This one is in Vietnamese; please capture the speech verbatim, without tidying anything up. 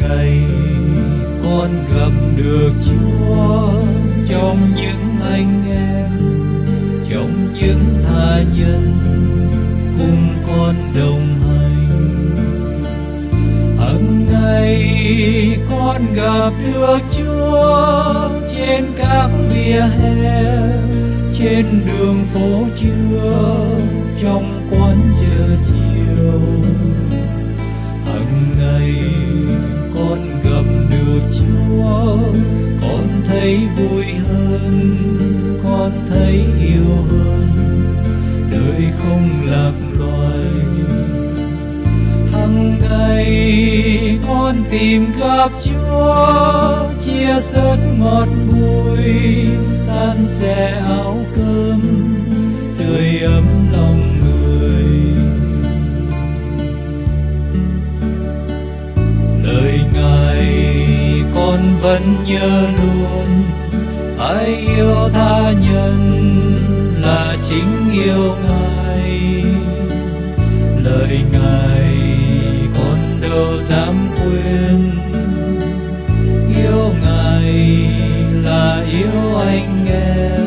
ngày con gặp được Chúa trong những anh em, trong những tha nhân cùng con đồng hành. Hằng ngày con gặp được Chúa trên các vỉa hè, trên đường phố trưa, trong quán chợ chiều. Hằng ngày con gặp được Chúa, con thấy vui hơn, con thấy yêu hơn, đời không lạc loài. Hằng ngày con tìm gặp Chúa, chia sớt ngọt bùi, san sẻ áo cơm, sưởi ấm lòng người. Lời Ngài con vẫn nhớ luôn, ai yêu tha nhân là chính yêu Ngài. Lời Ngài con đâu dám quên, yêu Ngài là yêu anh em.